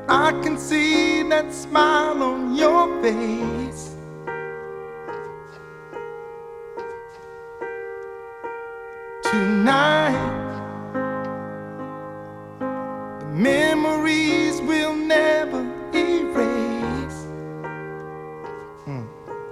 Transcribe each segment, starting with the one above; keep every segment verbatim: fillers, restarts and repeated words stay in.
I can see that smile on your face. Tonight, the memories will never erase. Mm.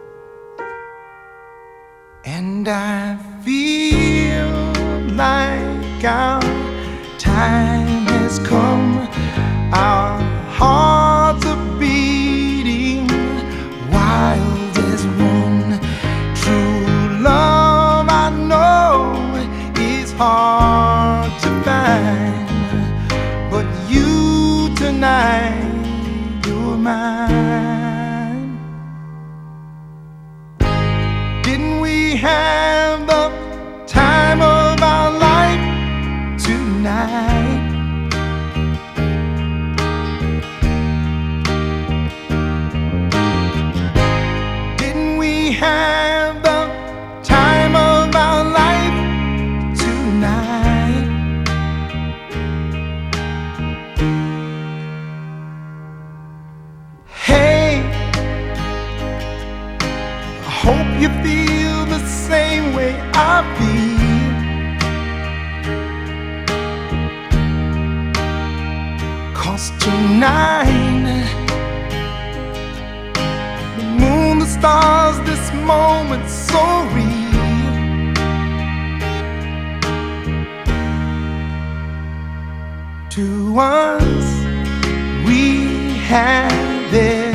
And I feel like our time has come. Our hearts are beating wild as one. True love, I know, is hard to find, but you tonight, you're mine. Didn't we have the time of our life tonight? Didn't we have the time of our life tonight? Hey, I hope you feel the same way I feel. 'Cause tonight, the moon, the stars, this moment so real. To us, we have it.